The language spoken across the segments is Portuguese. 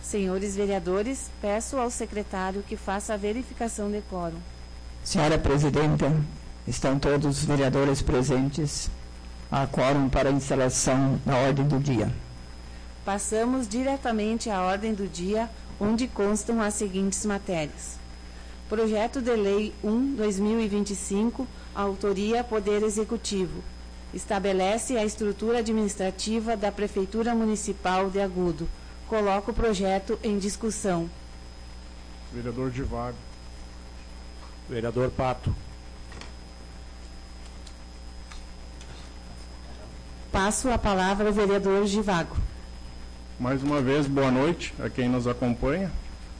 Senhores vereadores, peço ao secretário que faça a verificação de quórum. Senhora Presidenta, estão todos os vereadores presentes. Há quórum para a instalação da ordem do dia. Passamos diretamente à ordem do dia, onde constam as seguintes matérias. Projeto de Lei 1/2025, autoria Poder Executivo. Estabelece a estrutura administrativa da Prefeitura Municipal de Agudo. Coloco o projeto em discussão. Vereador Givago. Vereador Pato. Passo a palavra ao vereador Givago. Mais uma vez, boa noite a quem nos acompanha.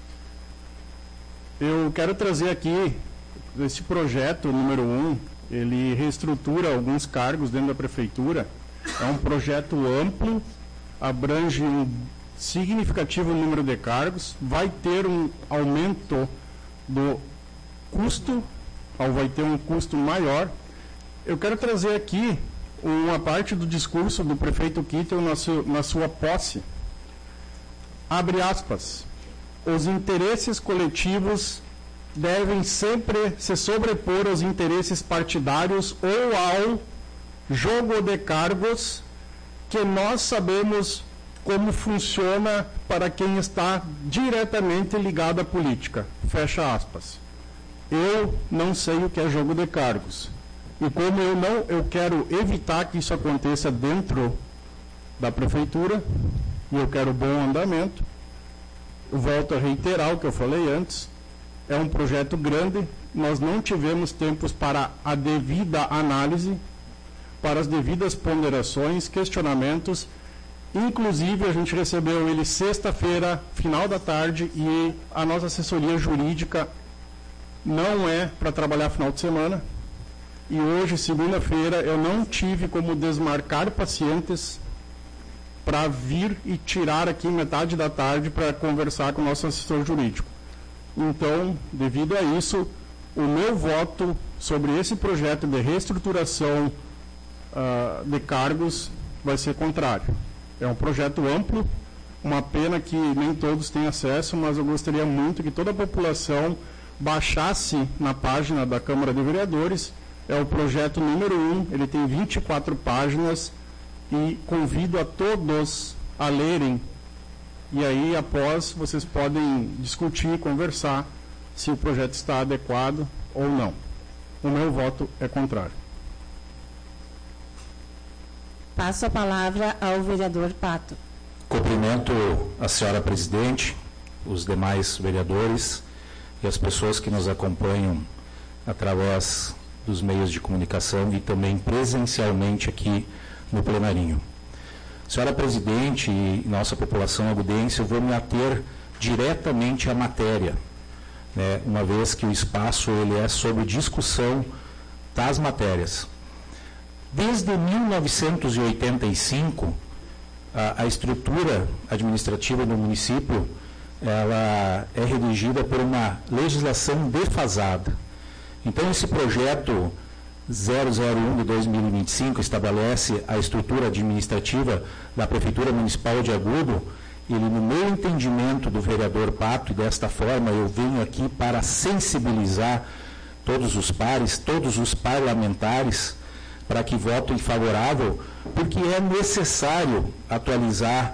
Eu quero trazer aqui esse projeto número 1, ele reestrutura alguns cargos dentro da prefeitura. É um projeto amplo, abrange um significativo número de cargos, vai ter um aumento do custo, ou vai ter um custo maior. Eu quero trazer aqui uma parte do discurso do prefeito Kittel na sua posse. Abre aspas. Os interesses coletivos devem sempre se sobrepor aos interesses partidários ou ao jogo de cargos que nós sabemos como funciona para quem está diretamente ligado à política. Fecha aspas. Eu não sei o que é jogo de cargos. E como eu quero evitar que isso aconteça dentro da prefeitura, e eu quero bom andamento, eu volto a reiterar o que eu falei antes, é um projeto grande, nós não tivemos tempos para a devida análise, para as devidas ponderações, questionamentos. Inclusive, a gente recebeu ele sexta-feira, final da tarde, e a nossa assessoria jurídica não é para trabalhar final de semana. E hoje, segunda-feira, eu não tive como desmarcar pacientes para vir e tirar aqui metade da tarde para conversar com o nosso assessor jurídico. Então, devido a isso, o meu voto sobre esse projeto de reestruturação de cargos vai ser contrário. É um projeto amplo, uma pena que nem todos têm acesso, mas eu gostaria muito que toda a população baixasse na página da Câmara de Vereadores. É o projeto número 1, ele tem 24 páginas e convido a todos a lerem. E aí, após, vocês podem discutir e conversar se o projeto está adequado ou não. O meu voto é contrário. Passo a palavra ao vereador Pato. Cumprimento a senhora presidente, os demais vereadores e as pessoas que nos acompanham através dos meios de comunicação e também presencialmente aqui no plenarinho. Senhora presidente e nossa população agudense, eu vou me ater diretamente à matéria, né, uma vez que o espaço ele é sobre discussão das matérias. Desde 1985, a estrutura administrativa do município ela é redigida por uma legislação defasada. Então, esse projeto 001 de 2025 estabelece a estrutura administrativa da Prefeitura Municipal de Agudo. Ele, no meu entendimento do vereador Pato, e desta forma eu venho aqui para sensibilizar todos os pares, todos os parlamentares, para que votem favorável, porque é necessário atualizar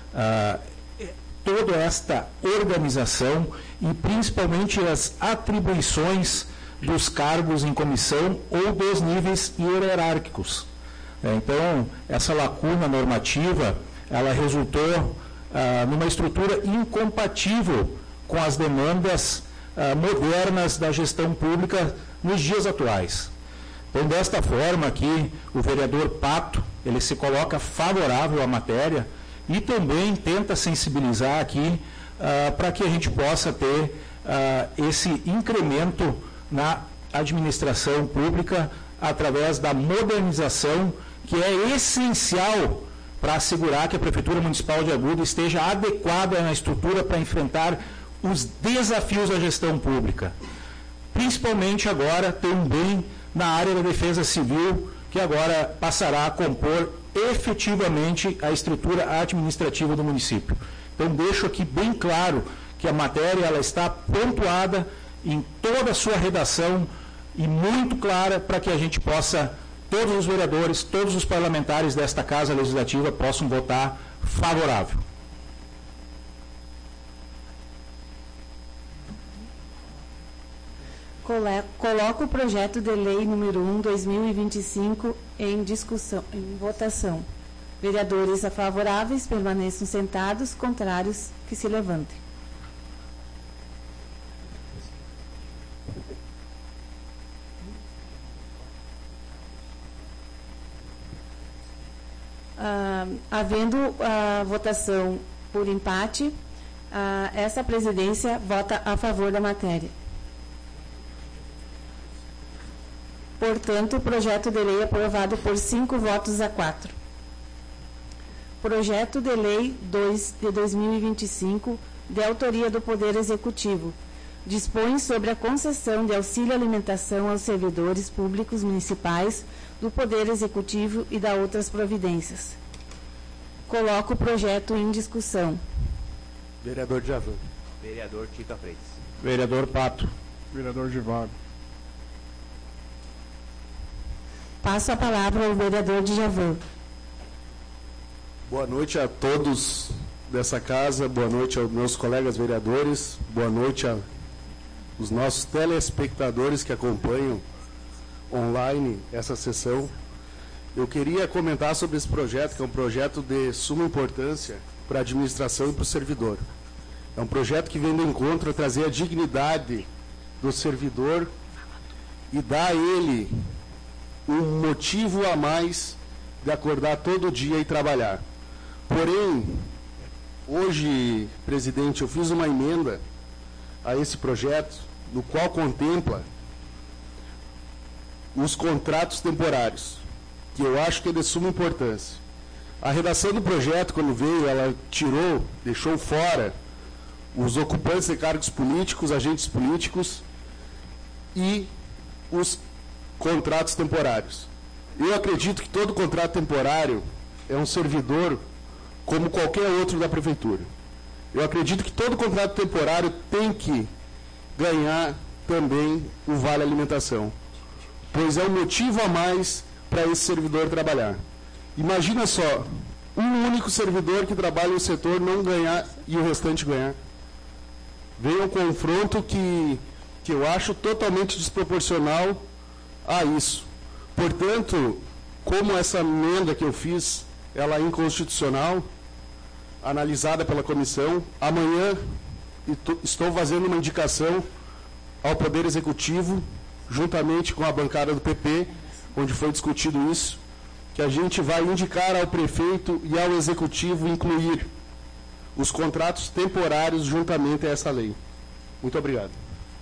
toda esta organização e principalmente as atribuições dos cargos em comissão ou dos níveis hierárquicos. Então, essa lacuna normativa, ela resultou numa estrutura incompatível com as demandas modernas da gestão pública nos dias atuais. Então, desta forma aqui, o vereador Pato, ele se coloca favorável à matéria e também tenta sensibilizar aqui para que a gente possa ter esse incremento na administração pública através da modernização, que é essencial para assegurar que a Prefeitura Municipal de Agudo esteja adequada na estrutura para enfrentar os desafios da gestão pública. Principalmente agora também na área da defesa civil, que agora passará a compor efetivamente a estrutura administrativa do município. Então, deixo aqui bem claro que a matéria ela está pontuada em toda a sua redação e muito clara para que a gente possa, todos os vereadores, todos os parlamentares desta Casa Legislativa possam votar favorável. Coloco o projeto de lei número 1/2025 em discussão, em votação. Vereadores favoráveis permaneçam sentados, contrários que se levantem. Havendo a votação por empate, essa presidência vota a favor da matéria. Portanto, o projeto de lei é aprovado por 5 votos a 4. Projeto de Lei 2 de 2025, de autoria do Poder Executivo, dispõe sobre a concessão de auxílio alimentação aos servidores públicos municipais do Poder Executivo e da outras providências. Coloco o projeto em discussão. Vereador Djavan. Vereador Tica Freitas. Vereador Pato. Vereador Givago. Passo a palavra ao vereador Djavan. Boa noite a todos dessa casa, boa noite aos meus colegas vereadores, boa noite aos nossos telespectadores que acompanham online essa sessão. Eu queria comentar sobre esse projeto, que é um projeto de suma importância para a administração e para o servidor. É um projeto que vem de encontro a trazer a dignidade do servidor e dar a ele um motivo a mais de acordar todo dia e trabalhar. Porém, hoje, presidente, eu fiz uma emenda a esse projeto, no qual contempla os contratos temporários, que eu acho que é de suma importância. A redação do projeto, quando veio, ela deixou fora os ocupantes de cargos políticos, agentes políticos e os contratos temporários. Eu acredito que todo contrato temporário é um servidor como qualquer outro da prefeitura. Eu acredito que todo contrato temporário tem que ganhar também o Vale Alimentação, pois é um motivo a mais para esse servidor trabalhar. Imagina só, um único servidor que trabalha no setor não ganhar e o restante ganhar. Vem um confronto que eu acho totalmente desproporcional a isso. Portanto, como essa emenda que eu fiz, ela é inconstitucional, analisada pela comissão, amanhã estou fazendo uma indicação ao Poder Executivo, juntamente com a bancada do PP, onde foi discutido isso, que a gente vai indicar ao prefeito e ao Executivo incluir os contratos temporários juntamente a essa lei. Muito obrigado.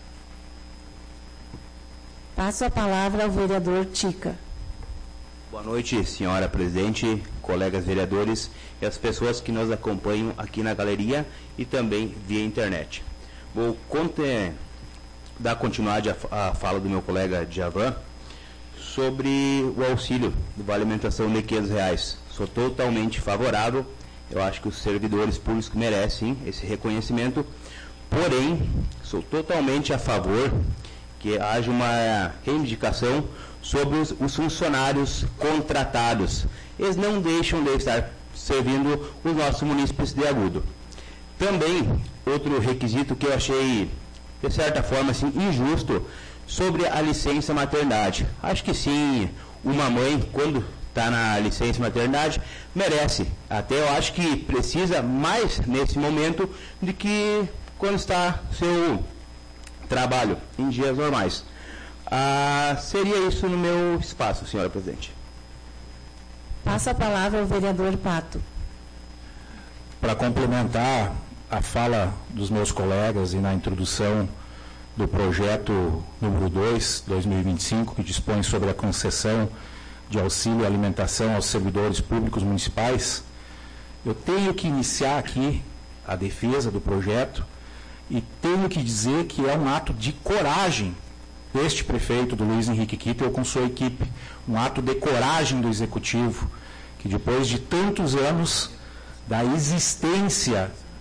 Passo a palavra ao vereador Tica. Boa noite, senhora presidente, colegas vereadores e as pessoas que nos acompanham aqui na galeria e também via internet. Vou dar continuidade à fala do meu colega Djavan sobre o auxílio do Vale Alimentação de R$500. Sou totalmente favorável, eu acho que os servidores públicos merecem esse reconhecimento, porém, sou totalmente a favor que haja uma reivindicação sobre os funcionários contratados. Eles não deixam de estar servindo os nossos munícipes de Agudo. Também, outro requisito que eu achei, de certa forma, assim, injusto, sobre a licença maternidade. Acho que sim, uma mãe, quando está na licença maternidade, merece. Até eu acho que precisa mais nesse momento do que quando está seu trabalho em dias normais. Seria isso no meu espaço, senhora presidente. Passo a palavra ao vereador Pato. Para complementar a fala dos meus colegas e na introdução do projeto número 2, 2025, que dispõe sobre a concessão de auxílio à alimentação aos servidores públicos municipais, eu tenho que iniciar aqui a defesa do projeto e tenho que dizer que é um ato de coragem deste prefeito, do Luiz Henrique Kittel, com sua equipe, um ato de coragem do Executivo, que depois de tantos anos da existência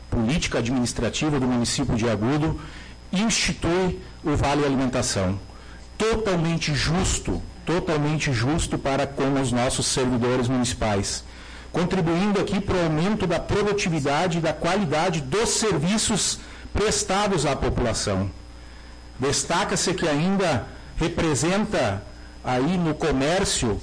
política administrativa do município de Agudo, institui o Vale Alimentação. Totalmente justo para com os nossos servidores municipais, contribuindo aqui para o aumento da produtividade e da qualidade dos serviços prestados à população. Destaca-se que ainda representa aí no comércio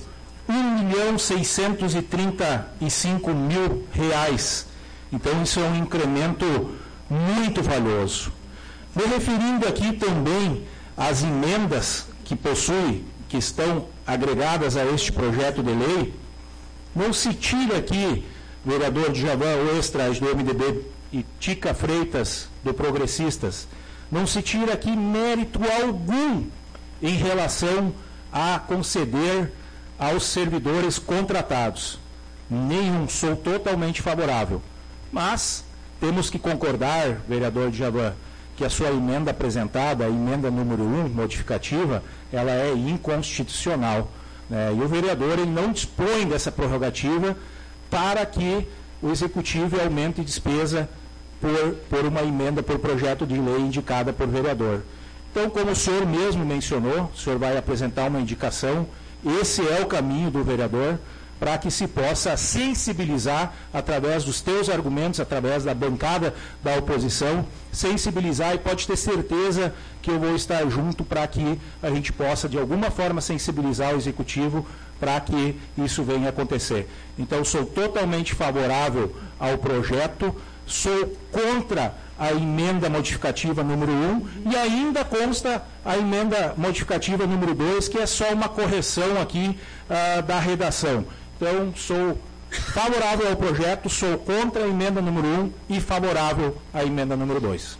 R$1.635.000. Então, isso é um incremento muito valioso. Me referindo aqui também às emendas que estão agregadas a este projeto de lei, não se tira aqui, vereador Djavan Oestras, do MDB, e Tica Freitas, do Progressistas, não se tira aqui mérito algum em relação a conceder aos servidores contratados. Nenhum, sou totalmente favorável. Mas temos que concordar, vereador Djavan, que a sua emenda apresentada, a emenda número 1, modificativa, ela é inconstitucional. E o vereador ele não dispõe dessa prerrogativa para que o executivo aumente despesa por uma emenda, por projeto de lei indicada por vereador. Então, como o senhor mesmo mencionou, o senhor vai apresentar uma indicação, esse é o caminho do vereador, para que se possa sensibilizar, através dos teus argumentos, através da bancada da oposição, sensibilizar, e pode ter certeza que eu vou estar junto para que a gente possa, de alguma forma, sensibilizar o Executivo para que isso venha acontecer. Então, sou totalmente favorável ao projeto, sou contra a emenda modificativa número 1 e ainda consta a emenda modificativa número 2, que é só uma correção aqui da redação. Então, sou favorável ao projeto, sou contra a emenda número 1 e favorável à emenda número 2.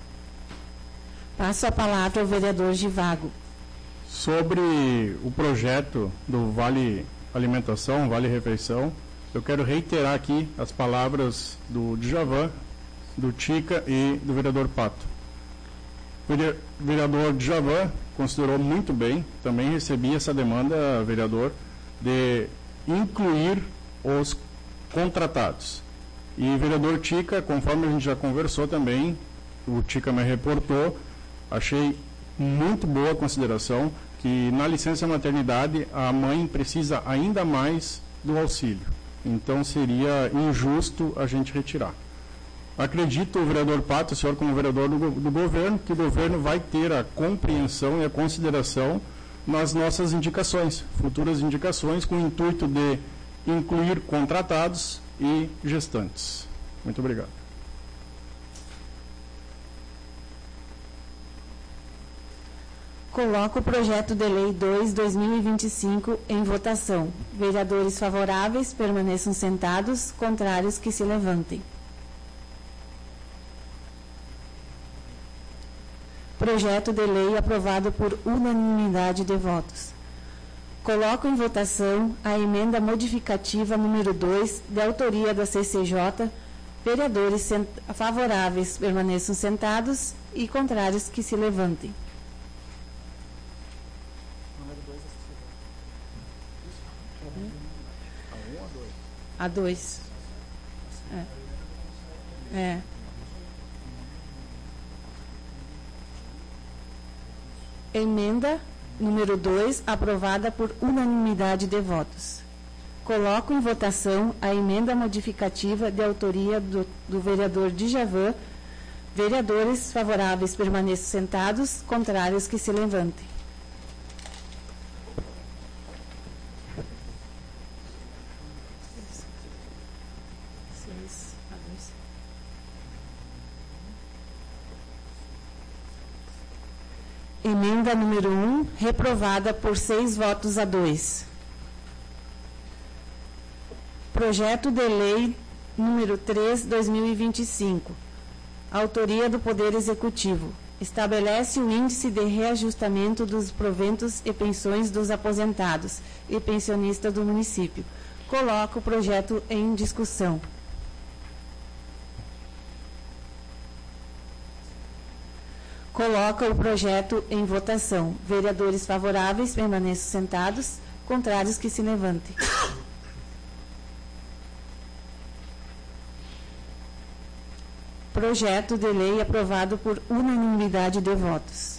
Passo a palavra ao vereador Givago. Sobre o projeto do Vale Alimentação, Vale Refeição, eu quero reiterar aqui as palavras do Djavan, do Tica e do vereador Pato. O vereador Djavan considerou muito bem, também recebi essa demanda, vereador, de incluir os contratados. E vereador Tica, conforme a gente já conversou também, o Tica me reportou, achei muito boa a consideração que na licença maternidade a mãe precisa ainda mais do auxílio. Então seria injusto a gente retirar. Acredito, vereador Pato, o senhor como vereador do governo, que o governo vai ter a compreensão e a consideração nas nossas indicações, futuras indicações, com o intuito de incluir contratados e gestantes. Muito obrigado. Coloco o projeto de lei 2/2025 em votação. Vereadores favoráveis permaneçam sentados, contrários que se levantem. Projeto de lei aprovado por unanimidade de votos. Coloco em votação a emenda modificativa número 2, de autoria da CCJ. Vereadores favoráveis permaneçam sentados e contrários que se levantem. A 2. Emenda número 2, aprovada por unanimidade de votos. Coloco em votação a emenda modificativa de autoria do vereador Djavan. Vereadores favoráveis permaneçam sentados, contrários que se levantem. Emenda número 1, reprovada por 6 votos a 2. Projeto de lei número 3/2025. Autoria do Poder Executivo. Estabelece o índice de reajustamento dos proventos e pensões dos aposentados e pensionistas do município. Coloco o projeto em discussão. Coloca o projeto em votação. Vereadores favoráveis permaneçam sentados, contrários que se levantem. Projeto de lei aprovado por unanimidade de votos.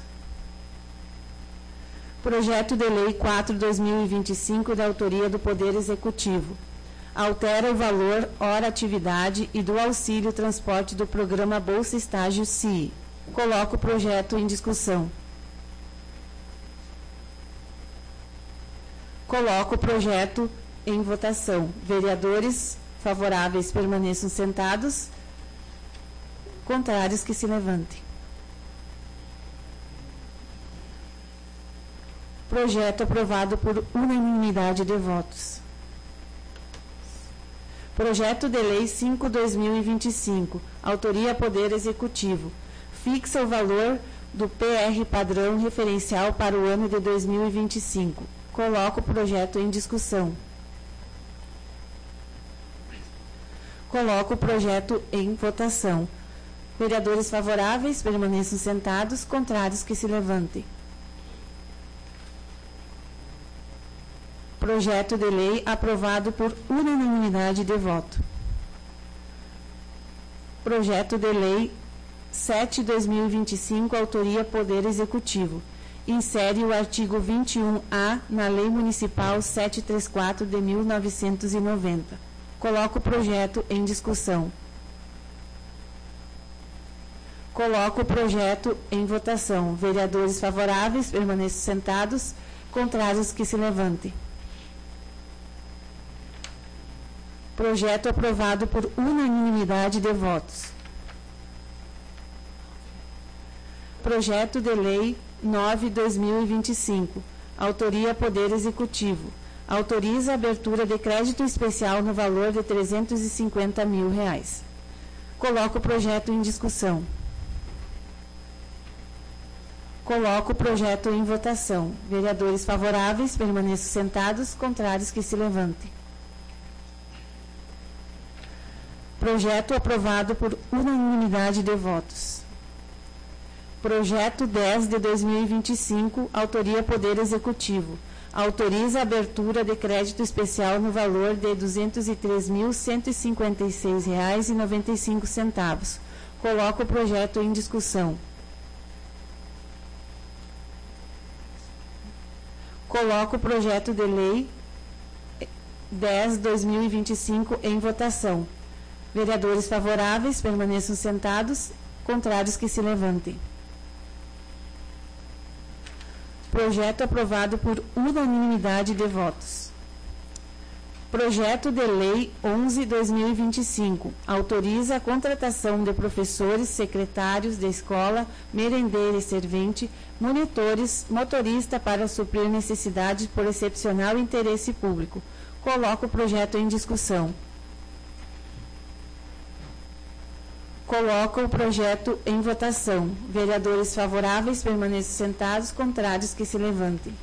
Projeto de lei 4/2025, da autoria do Poder Executivo. Altera o valor, hora atividade e do auxílio transporte do programa Bolsa Estágio CIE. Coloco o projeto em discussão. Coloco o projeto em votação. Vereadores favoráveis permaneçam sentados. Contrários que se levantem. Projeto aprovado por unanimidade de votos. Projeto de lei 5/2025, autoria Poder Executivo. Fixa o valor do PR padrão referencial para o ano de 2025. Coloco o projeto em discussão. Coloco o projeto em votação. Vereadores favoráveis permaneçam sentados, contrários que se levantem. Projeto de lei aprovado por unanimidade de voto. Projeto de lei 7/2025, autoria Poder Executivo. Insere o artigo 21A na Lei Municipal 734 de 1990. Coloco o projeto em discussão. Coloco o projeto em votação. Vereadores favoráveis permaneçam sentados, contrários que se levantem. Projeto aprovado por unanimidade de votos. Projeto de lei 9/2025, autoria Poder Executivo. Autoriza a abertura de crédito especial no valor de R$350 mil. Coloco o projeto em discussão. Coloco o projeto em votação. Vereadores favoráveis permaneçam sentados, contrários que se levantem. Projeto aprovado por unanimidade de votos. Projeto 10/2025, autoria Poder Executivo. Autoriza a abertura de crédito especial no valor de R$203.156,95. Coloco o projeto em discussão. Coloco o projeto de lei 10/2025 em votação. Vereadores favoráveis permaneçam sentados, contrários que se levantem. Projeto aprovado por unanimidade de votos. Projeto de lei 11/2025, autoriza a contratação de professores, secretários de escola, merendeira e servente, monitores, motorista para suprir necessidades por excepcional interesse público. Coloco o projeto em discussão. Coloco o projeto em votação. Vereadores favoráveis permaneçam sentados, contrários que se levantem.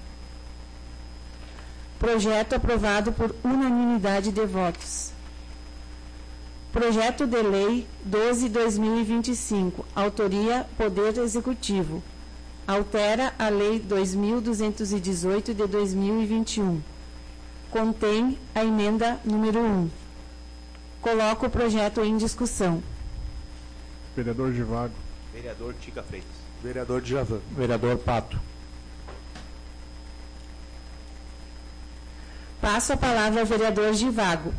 Projeto aprovado por unanimidade de votos. Projeto de lei 12/2025, autoria Poder Executivo. Altera a Lei 2.218 de 2021. Contém a emenda número 1. Coloco o projeto em discussão. Vereador Givago. Vereador Tica Freitas. Vereador Djavan. Vereador Pato. Passo a palavra ao vereador Givago.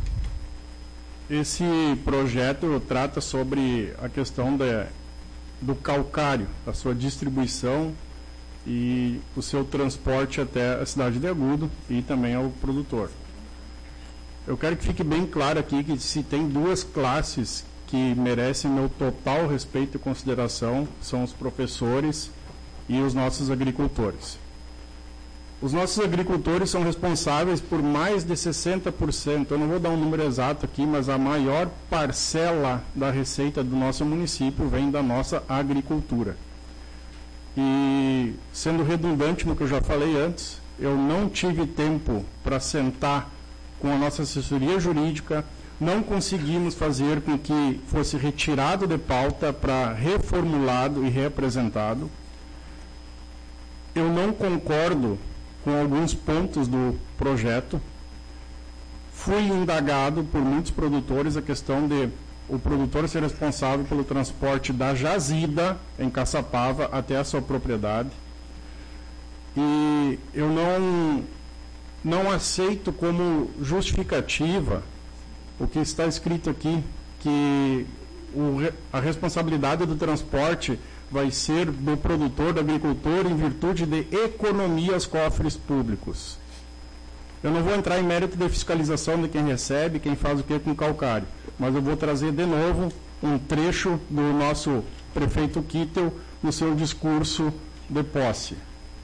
Esse projeto trata sobre a questão do calcário, a sua distribuição e o seu transporte até a cidade de Agudo e também ao produtor. Eu quero que fique bem claro aqui que se tem duas classes que merecem meu total respeito e consideração, são os professores e os nossos agricultores. Os nossos agricultores são responsáveis por mais de 60%, eu não vou dar um número exato aqui, mas a maior parcela da receita do nosso município vem da nossa agricultura. E, sendo redundante no que eu já falei antes, eu não tive tempo para sentar com a nossa assessoria jurídica, não conseguimos fazer com que fosse retirado de pauta para reformulado e reapresentado. Eu não concordo com alguns pontos do projeto. Fui indagado por muitos produtores a questão de o produtor ser responsável pelo transporte da jazida em Caçapava até a sua propriedade. E eu não aceito como justificativa o que está escrito aqui, que a responsabilidade do transporte vai ser do produtor, do agricultor, em virtude de economia aos cofres públicos. Eu não vou entrar em mérito de fiscalização de quem recebe, quem faz o que com calcário, mas eu vou trazer de novo um trecho do nosso prefeito Kittel no seu discurso de posse.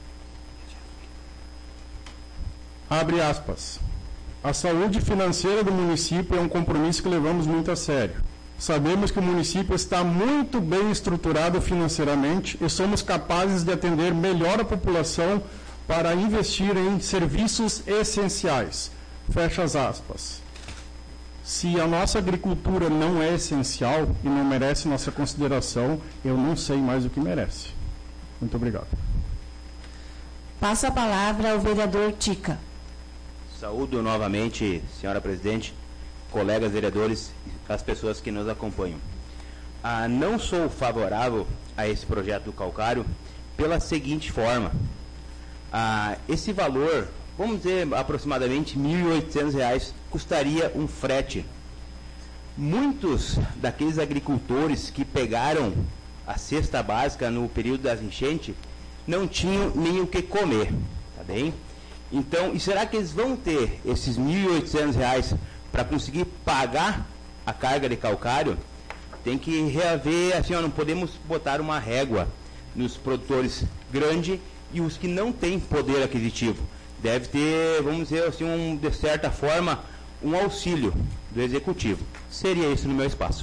Abre aspas. A saúde financeira do município é um compromisso que levamos muito a sério. Sabemos que o município está muito bem estruturado financeiramente e somos capazes de atender melhor a população para investir em serviços essenciais. Fecha as aspas. Se a nossa agricultura não é essencial e não merece nossa consideração, eu não sei mais o que merece. Muito obrigado. Passa a palavra ao vereador Tica. Saúdo novamente, senhora presidente, colegas vereadores, as pessoas que nos acompanham. Não sou favorável a esse projeto do calcário pela seguinte forma. Esse valor, vamos dizer aproximadamente R$ 1.800, custaria um frete. Muitos daqueles agricultores que pegaram a cesta básica no período das enchentes não tinham nem o que comer, tá bem? Então, e será que eles vão ter esses R$ 1.800 para conseguir pagar a carga de calcário? Tem que reaver, assim, não podemos botar uma régua nos produtores grandes e os que não têm poder aquisitivo. Deve ter, vamos dizer assim, de certa forma, um auxílio do executivo. Seria isso no meu espaço.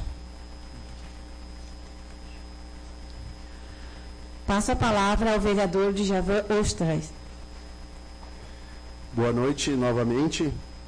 Passa a palavra ao vereador Djavan Ostras. Boa noite novamente.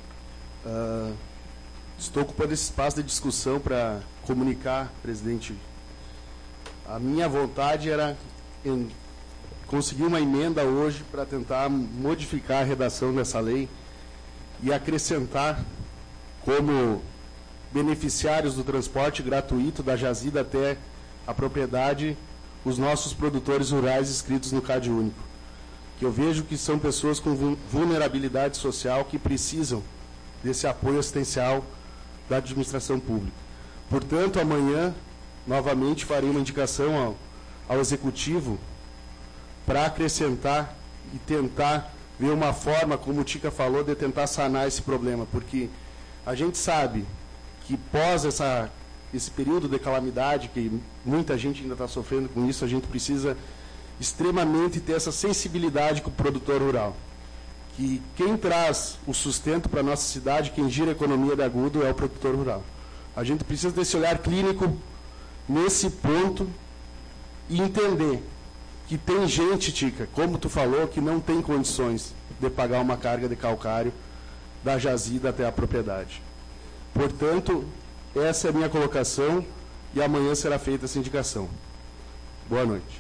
Estou ocupando esse espaço de discussão para comunicar, presidente. A minha vontade era conseguir uma emenda hoje para tentar modificar a redação dessa lei e acrescentar como beneficiários do transporte gratuito da jazida até a propriedade os nossos produtores rurais inscritos no CAD único, que eu vejo que são pessoas com vulnerabilidade social que precisam desse apoio assistencial da administração pública. Portanto, amanhã, novamente, farei uma indicação ao Executivo para acrescentar e tentar ver uma forma, como o Tica falou, de tentar sanar esse problema, porque a gente sabe que pós esse período de calamidade, que muita gente ainda está sofrendo com isso, a gente precisa extremamente ter essa sensibilidade com o produtor rural. Que quem traz o sustento para a nossa cidade, quem gira a economia de Agudo é o produtor rural. A gente precisa desse olhar clínico nesse ponto e entender que tem gente, Tica, como tu falou, que não tem condições de pagar uma carga de calcário da jazida até a propriedade. Portanto, essa é a minha colocação e amanhã será feita essa indicação. Boa noite.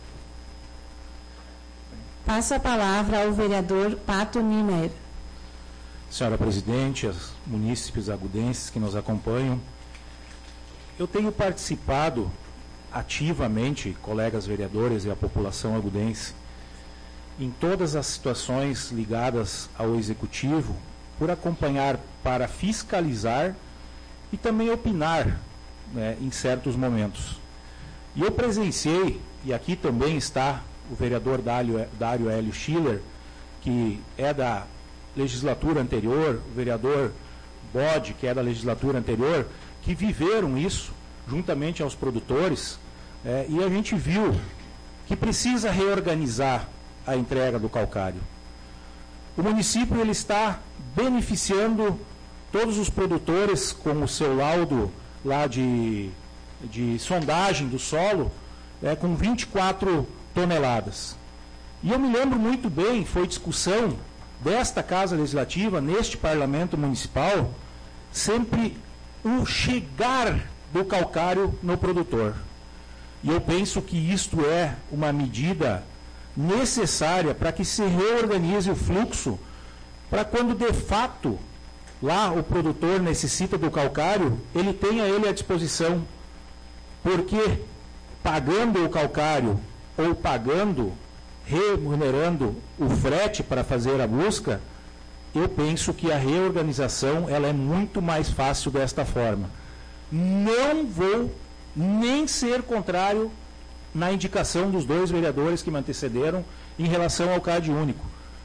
Passa a palavra ao vereador Pato Niemeyer. Senhora presidente, os munícipes agudenses que nos acompanham, eu tenho participado ativamente, colegas vereadores e a população agudense, em todas as situações ligadas ao Executivo, por acompanhar para fiscalizar e também opinar, né, em certos momentos. E eu presenciei, e aqui também está o vereador Dário Hélio Schiller, que é da legislatura anterior, o vereador Bode, que é da legislatura anterior, que viveram isso juntamente aos produtores, e a gente viu que precisa reorganizar a entrega do calcário. O município ele está beneficiando todos os produtores com o seu laudo lá de sondagem do solo, com 24 toneladas. E eu me lembro muito bem, foi discussão desta Casa Legislativa, neste Parlamento Municipal, sempre o chegar do calcário no produtor. E eu penso que isto é uma medida necessária para que se reorganize o fluxo, para quando de fato lá o produtor necessita do calcário, ele tenha ele à disposição. Porque pagando o calcário ou remunerando o frete para fazer a busca, eu penso que a reorganização ela é muito mais fácil desta forma. Não vou nem ser contrário na indicação dos 2 vereadores que me antecederam em relação ao CAD único.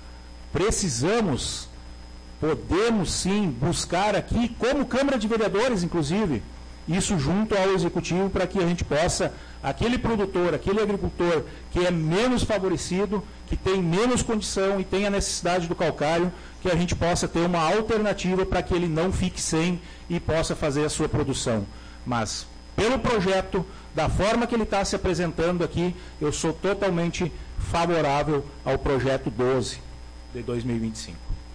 Podemos sim buscar aqui, como Câmara de Vereadores, inclusive, isso junto ao Executivo, para que a gente possa, aquele produtor, aquele agricultor que é menos favorecido, que tem menos condição e tem a necessidade do calcário, que a gente possa ter uma alternativa para que ele não fique sem e possa fazer a sua produção. Mas, pelo projeto, da forma que ele está se apresentando aqui, eu sou totalmente favorável ao projeto 12 de 2025.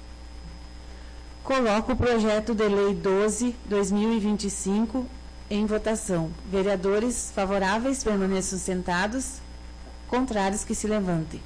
Coloco o projeto de lei 12/2025 em votação. Vereadores favoráveis permaneçam sentados, contrários que se levantem.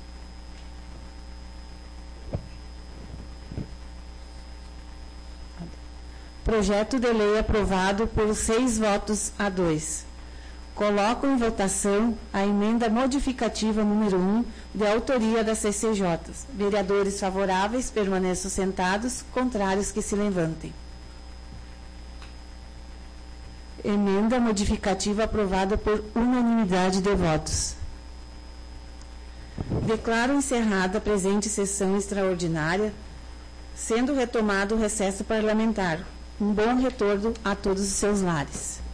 Projeto de lei aprovado por 6 votos a 2. Coloco em votação a emenda modificativa número 1, de autoria da CCJ. Vereadores favoráveis permaneçam sentados, contrários que se levantem. Emenda modificativa aprovada por unanimidade de votos. Declaro encerrada a presente sessão extraordinária, sendo retomado o recesso parlamentar. Um bom retorno a todos os seus lares.